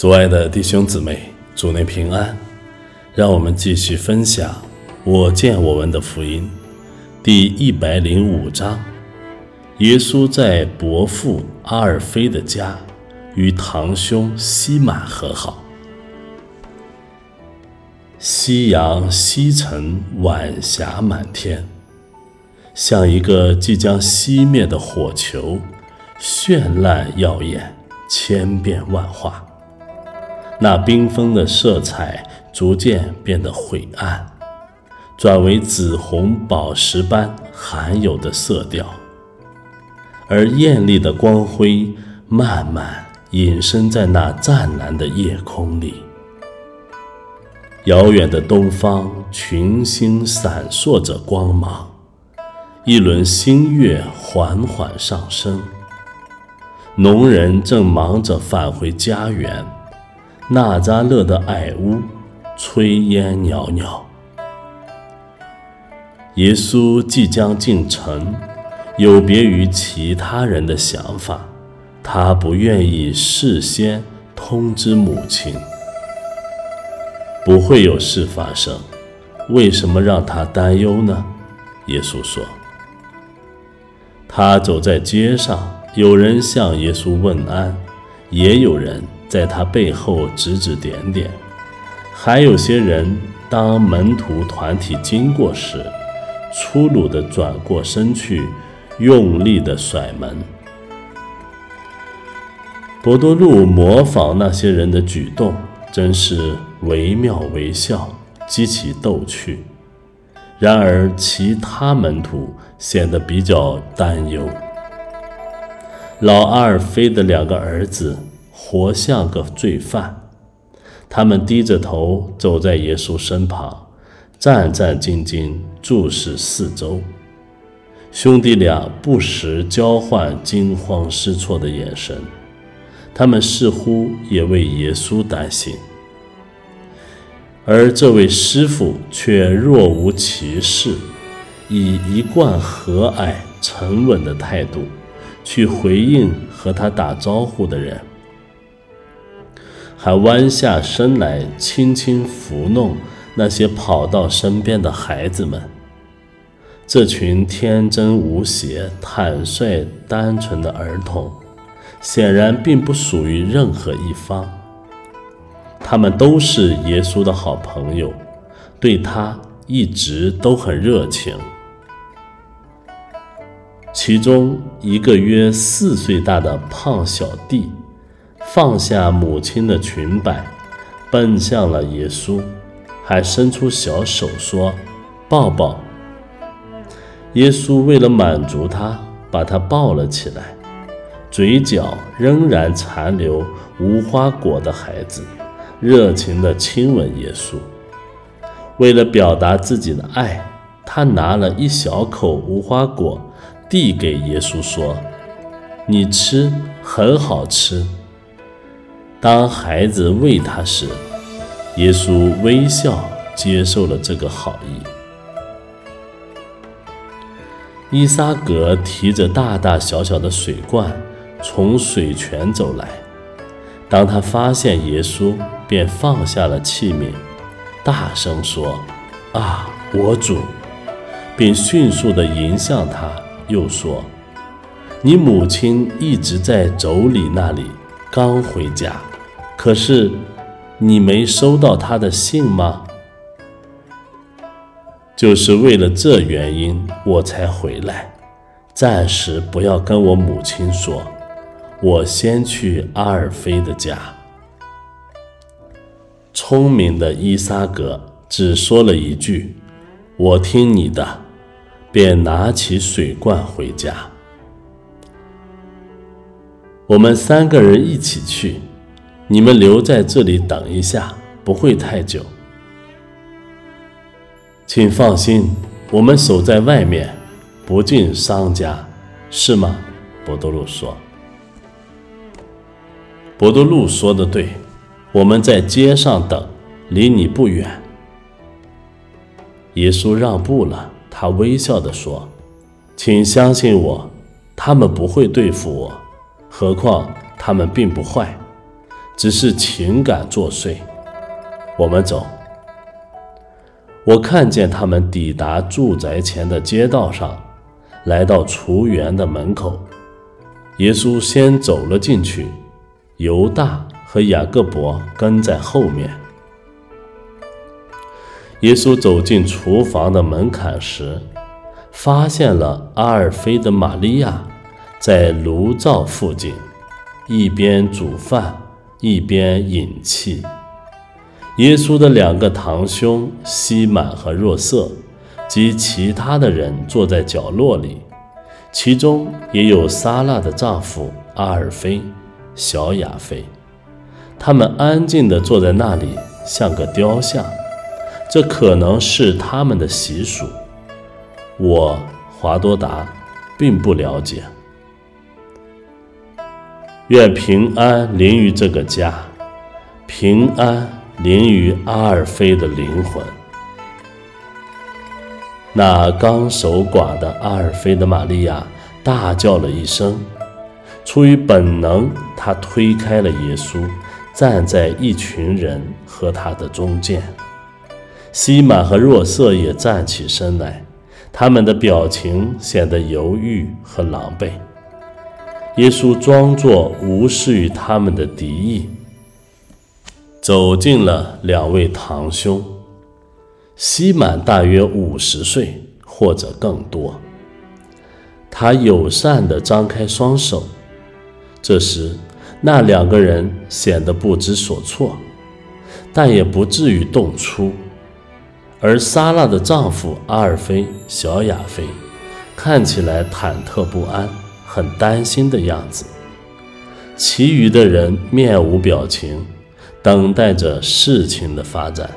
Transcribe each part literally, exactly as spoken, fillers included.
主爱的弟兄姊妹，主内平安。让我们继续分享我见我闻的福音第一百零五章。耶稣在伯父阿尔菲的家与堂兄西满和好。夕阳西沉，晚霞满天，像一个即将熄灭的火球，绚烂耀眼，千变万化。那缤纷的色彩逐渐变得晦暗，转为紫红宝石般含有的色调，而艳丽的光辉慢慢隐身在那湛蓝的夜空里。遥远的东方，群星闪烁着光芒，一轮新月缓缓上升。农人正忙着返回家园，纳扎勒的矮屋炊烟袅袅。耶稣即将进城，有别于其他人的想法，他不愿意事先通知母亲。不会有事发生，为什么让他担忧呢？耶稣说。他走在街上，有人向耶稣问安，也有人在他背后指指点点，还有些人当门徒团体经过时，粗鲁地转过身去，用力地甩门。伯多禄模仿那些人的举动，真是惟妙惟肖，极其逗趣。然而其他门徒显得比较担忧。老阿尔菲的两个儿子活像个罪犯，他们低着头走在耶稣身旁，战战兢兢注视四周。兄弟俩不时交换惊慌失措的眼神，他们似乎也为耶稣担心。而这位师傅却若无其事，以一贯和蔼沉稳的态度去回应和他打招呼的人，还弯下身来轻轻抚弄那些跑到身边的孩子们。这群天真无邪、坦率单纯的儿童显然并不属于任何一方，他们都是耶稣的好朋友，对他一直都很热情。其中一个约四岁大的胖小弟放下母亲的裙摆，奔向了耶稣，还伸出小手说：“抱抱。”耶稣为了满足他，把他抱了起来，嘴角仍然残留无花果的孩子热情地亲吻耶稣。为了表达自己的爱，他拿了一小口无花果递给耶稣说：“你吃，很好吃。”当孩子喂他时，耶稣微笑接受了这个好意。伊撒格提着大大小小的水罐从水泉走来，当他发现耶稣，便放下了器皿，大声说：“啊，我主！”并迅速地迎向他，又说：“你母亲一直在妯娌那里，刚回家，可是你没收到她的信吗？”就是为了这原因，我才回来，暂时不要跟我母亲说，我先去阿尔菲的家。聪明的伊撒格只说了一句：“我听你的”，便拿起水罐回家。我们三个人一起去，你们留在这里等一下，不会太久。请放心，我们守在外面，不进商家，是吗？伯多禄说。伯多禄说得对，我们在街上等，离你不远。耶稣让步了，他微笑地说：“请相信我，他们不会对付我，何况他们并不坏， 只是情感作祟。我们走。我看见他们抵达住宅前的街道上，来到厨园的门口。耶稣先走了进去，犹大和雅各伯跟在后面。耶稣走进厨房的门槛时，发现了阿尔菲的玛利亚在炉灶附近，一边煮饭一边饮气。耶稣的两个堂兄西满和若瑟及其他的人坐在角落里，其中也有撒拉的丈夫阿尔菲、小雅菲。他们安静地坐在那里，像个雕像。这可能是他们的习俗，我华多达并不了解。愿平安临于这个家，平安临于阿尔菲的灵魂。那刚守寡的阿尔菲的玛利亚大叫了一声，出于本能，她推开了耶稣，站在一群人和他的中间。西满和若瑟也站起身来，他们的表情显得犹豫和狼狈。耶稣装作无视于他们的敌意，走进了两位堂兄。西满大约五十岁或者更多，他友善地张开双手。这时那两个人显得不知所措，但也不至于动粗。而撒拉的丈夫阿尔菲、小雅菲看起来忐忑不安，很担心的样子。其余的人面无表情，等待着事情的发展。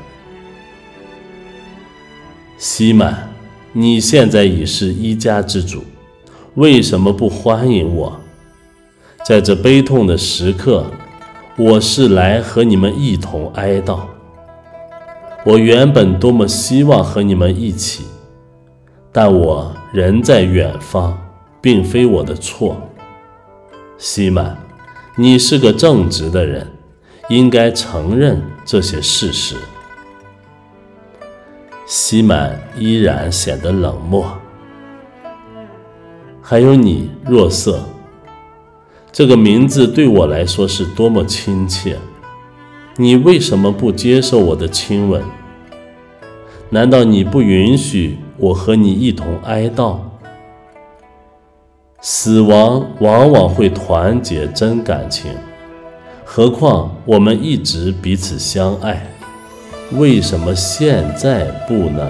西满，你现在已是一家之主，为什么不欢迎我？在这悲痛的时刻，我是来和你们一同哀悼。我原本多么希望和你们一起，但我人在远方，并非我的错。西满，你是个正直的人，应该承认这些事实。西满依然显得冷漠。还有你，若瑟，这个名字对我来说是多么亲切，你为什么不接受我的亲吻？难道你不允许我和你一同哀悼？死亡往往会团结真感情，何况我们一直彼此相爱，为什么现在不呢？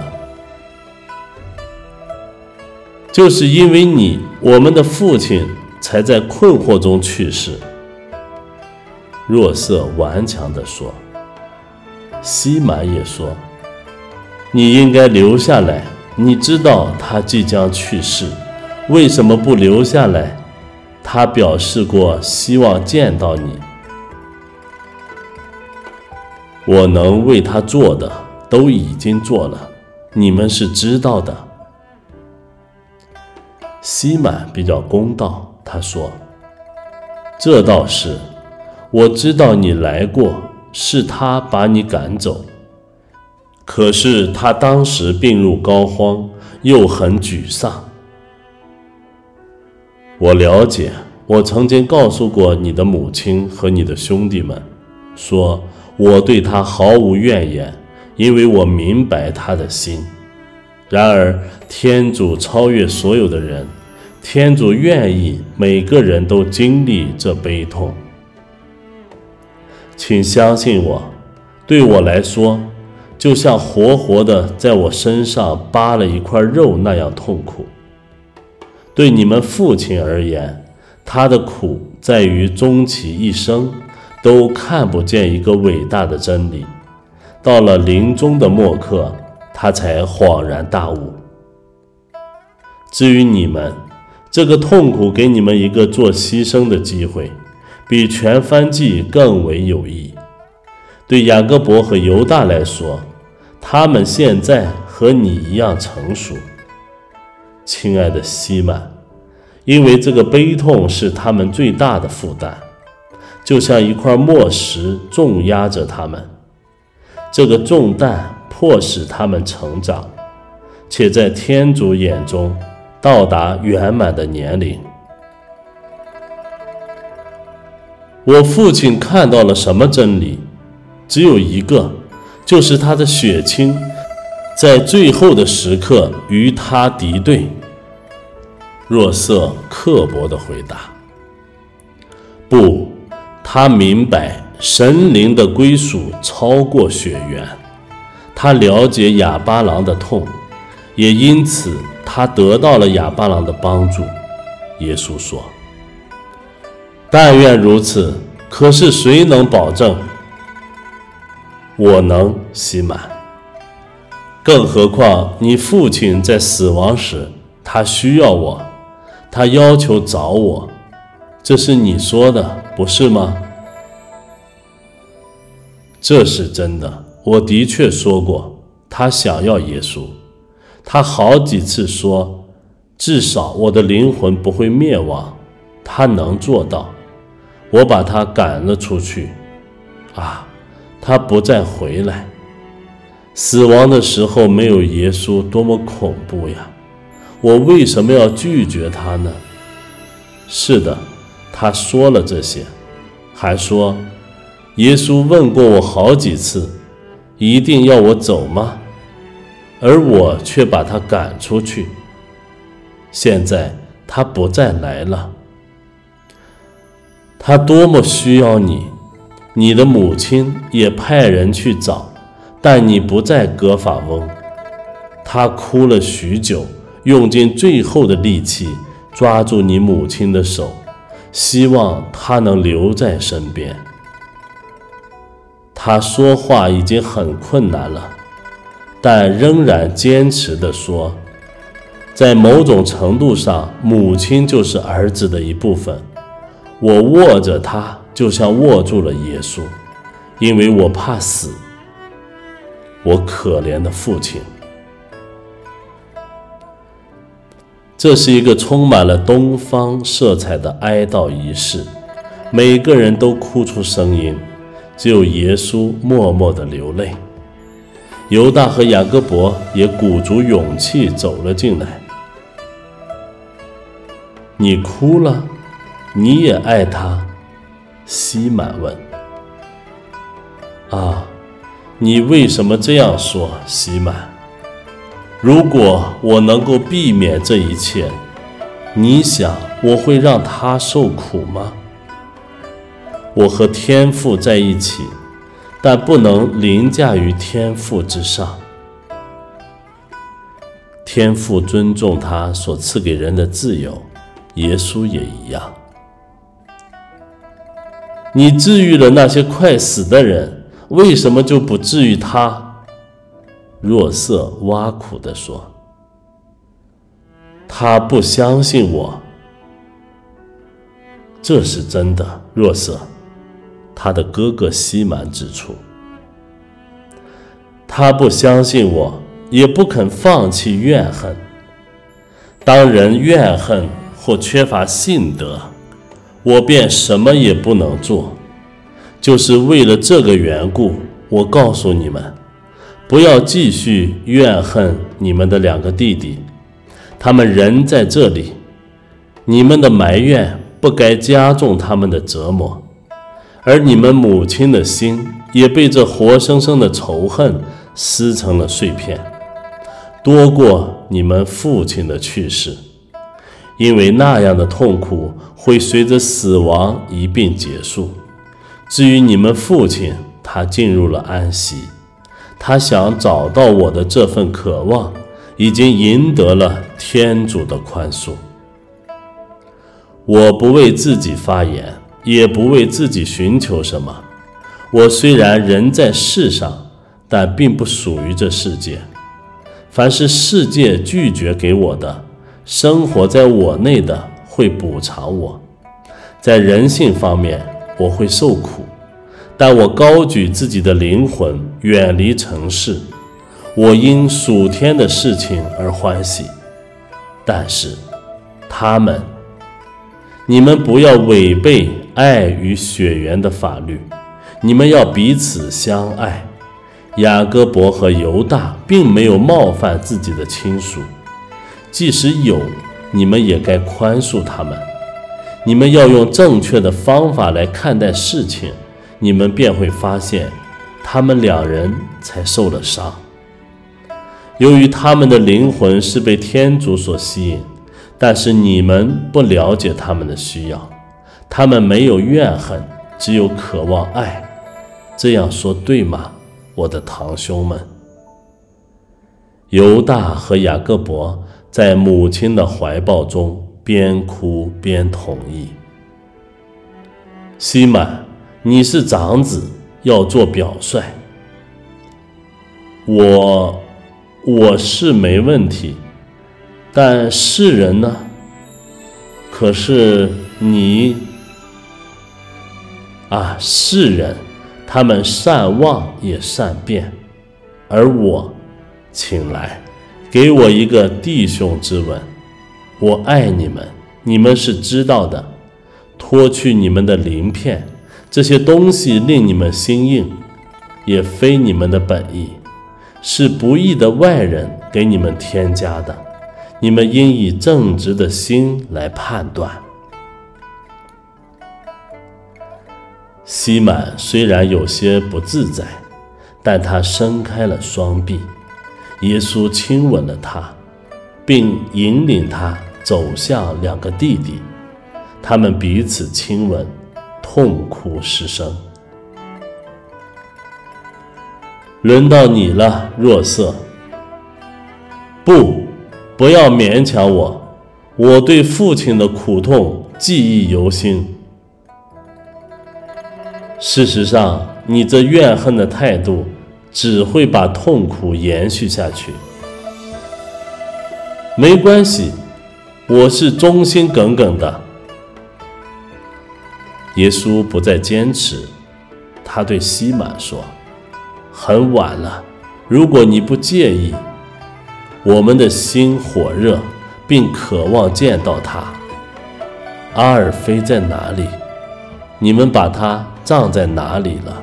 就是因为你，我们的父亲才在困惑中去世。若瑟顽强地说。西满也说，你应该留下来，你知道他即将去世，为什么不留下来？他表示过希望见到你。我能为他做的都已经做了，你们是知道的。西满比较公道，他说，这倒是，我知道你来过，是他把你赶走。可是他当时病入膏肓，又很沮丧。我了解，我曾经告诉过你的母亲和你的兄弟们，说我对他毫无怨言，因为我明白他的心。然而天主超越所有的人，天主愿意每个人都经历这悲痛。请相信我，对我来说，就像活活的在我身上扒了一块肉那样痛苦。对你们父亲而言，他的苦在于终其一生都看不见一个伟大的真理，到了临终的末刻，他才恍然大悟。至于你们，这个痛苦给你们一个做牺牲的机会，比全燔祭更为有益。对雅各伯和犹大来说，他们现在和你一样成熟。亲爱的西满，因为这个悲痛是他们最大的负担， 就像一块磨石重压着他们，这个重担迫使他们成长，且在天主眼中到达圆满的年龄。我父亲看到了什么真理？只有一个，就是他的血亲在最后的时刻与他敌对。若瑟刻薄地回答：不，他明白神灵的归属超过血缘，他了解亚巴郎的痛，也因此他得到了亚巴郎的帮助。耶稣说：但愿如此，可是谁能保证？我能，西满。更何况你父亲在死亡时，他需要我，他要求找我，这是你说的，不是吗？这是真的，我的确说过，他想要耶稣。他好几次说，至少我的灵魂不会灭亡，他能做到。我把他赶了出去，啊，他不再回来。死亡的时候没有耶稣，多么恐怖呀！我为什么要拒绝他呢？是的，他说了这些，还说，耶稣问过我好几次，一定要我走吗？而我却把他赶出去。现在他不再来了。他多么需要你，你的母亲也派人去找，但你不在格法翁。他哭了许久，用尽最后的力气抓住你母亲的手，希望她能留在身边。他说话已经很困难了，但仍然坚持地说，在某种程度上，母亲就是儿子的一部分。我握着他，就像握住了耶稣，因为我怕死。我可怜的父亲。这是一个充满了东方色彩的哀悼仪式，每个人都哭出声音，只有耶稣默默地流泪。犹大和雅各伯也鼓足勇气走了进来。你哭了？你也爱他？西满问。啊，你为什么这样说，西满？如果我能够避免这一切，你想我会让他受苦吗？我和天父在一起，但不能凌驾于天父之上。天父尊重他所赐给人的自由，耶稣也一样。你治愈了那些快死的人，为什么就不治愈他？若瑟挖苦地说。他不相信我。这是真的，若瑟，他的哥哥西满指出。他不相信我，也不肯放弃怨恨。当人怨恨或缺乏信德，我便什么也不能做。就是为了这个缘故，我告诉你们，不要继续怨恨你们的两个弟弟，他们人在这里，你们的埋怨不该加重他们的折磨，而你们母亲的心也被这活生生的仇恨撕成了碎片，多过你们父亲的去世，因为那样的痛苦会随着死亡一并结束。至于你们父亲，他进入了安息，他想找到我的这份渴望，已经赢得了天主的宽恕。我不为自己发言，也不为自己寻求什么。我虽然人在世上，但并不属于这世界。凡是世界拒绝给我的，生活在我内的会补偿我。在人性方面，我会受苦，但我高举自己的灵魂，远离尘世。我因属天的事情而欢喜。但是他们，你们不要违背爱与血缘的法律，你们要彼此相爱。雅各伯和犹大并没有冒犯自己的亲属，即使有，你们也该宽恕他们。你们要用正确的方法来看待事情，你们便会发现他们两人才受了伤。由于他们的灵魂是被天主所吸引，但是你们不了解他们的需要，他们没有怨恨，只有渴望爱。这样说对吗，我的堂兄们？犹大和雅各伯在母亲的怀抱中边哭边同意。西满，你是长子，要做表率。我我是没问题，但世人呢？可是你啊，世人他们善忘也善变，而我，请来，给我一个弟兄之吻。我爱你们，你们是知道的。脱去你们的鳞片，这些东西令你们心硬，也非你们的本意，是不义的外人给你们添加的。你们应以正直的心来判断。西满虽然有些不自在，但他伸开了双臂，耶稣亲吻了他，并引领他走向两个弟弟，他们彼此亲吻，痛哭失声。轮到你了，若瑟。不，不要勉强我，我对父亲的苦痛记忆犹新。事实上，你这怨恨的态度只会把痛苦延续下去。没关系，我是忠心耿耿的。耶稣不再坚持，他对西满说：很晚了，如果你不介意，我们的心火热，并渴望见到他。阿尔菲在哪里？你们把他葬在哪里了？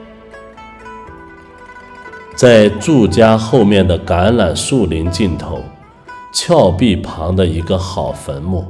在住家后面的橄榄树林尽头，峭壁旁的一个好坟墓。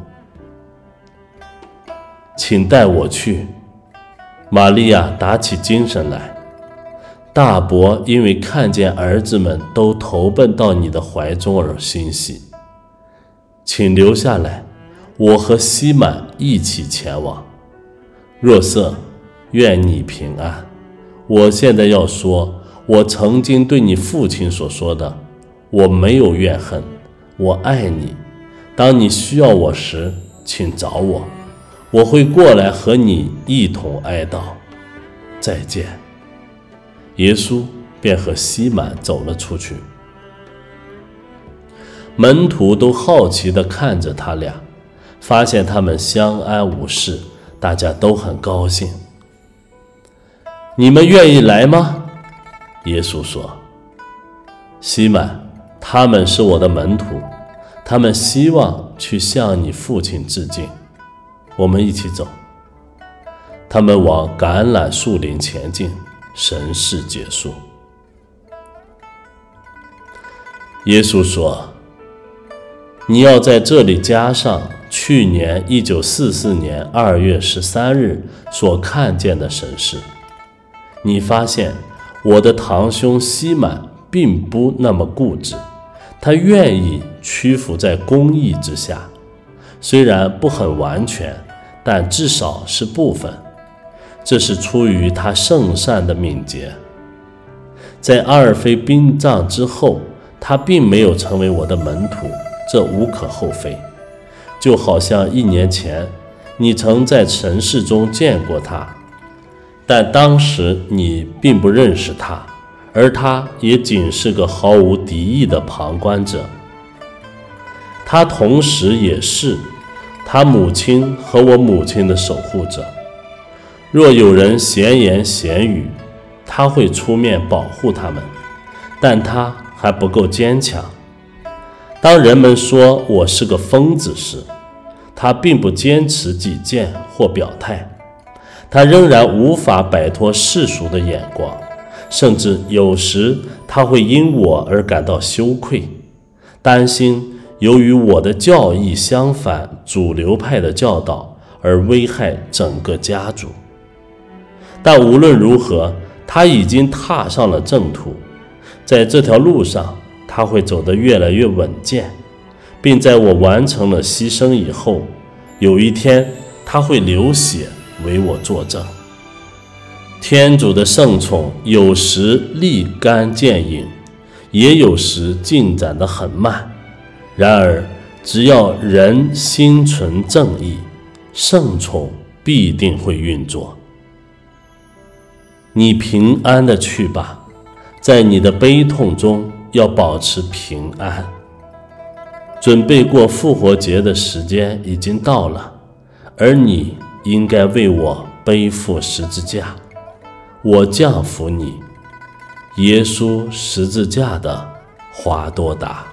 请带我去。玛利亚打起精神来。大伯因为看见儿子们都投奔到你的怀中而欣喜。请留下来，我和西满一起前往。若瑟，愿你平安。我现在要说，我曾经对你父亲所说的，我没有怨恨，我爱你。当你需要我时，请找我，我会过来和你一同哀悼。再见。耶稣便和西满走了出去。门徒都好奇地看着他俩，发现他们相安无事，大家都很高兴。你们愿意来吗？耶稣说。西满，他们是我的门徒，他们希望去向你父亲致敬。我们一起走。他们往橄榄树林前进，神事结束。耶稣说，你要在这里加上去年一九四四年二月十三日所看见的神事。你发现我的堂兄西满并不那么固执，他愿意屈服在公义之下，虽然不很完全，但至少是部分。这是出于他圣善的敏捷。在阿尔菲殡葬之后，他并没有成为我的门徒，这无可厚非。就好像一年前你曾在尘世中见过他，但当时你并不认识他，而他也仅是个毫无敌意的旁观者。他同时也是他母亲和我母亲的守护者。若有人闲言闲语，他会出面保护他们，但他还不够坚强。当人们说我是个疯子时，他并不坚持己见或表态， 他仍然无法摆脱世俗的眼光，甚至有时他会因我而感到羞愧，担心由于我的教义相反主流派的教导而危害整个家族。但无论如何，他已经踏上了正途，在这条路上他会走得越来越稳健，并在我完成了牺牲以后，有一天他会流血为我作证。天主的圣宠有时立竿见影，也有时进展得很慢，然而只要人心存正义，圣宠必定会运作。你平安地去吧，在你的悲痛中要保持平安。准备过复活节的时间已经到了，而你应该为我背负十字架，我降服你。耶稣十字架的华多达。